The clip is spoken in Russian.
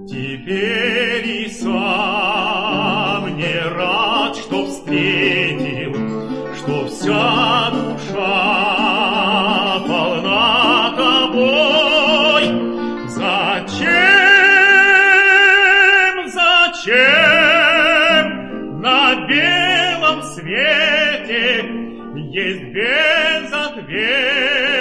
Теперь и сам не рад, что встретил, что вся душа полна тобой. Зачем на белом свете есть безответный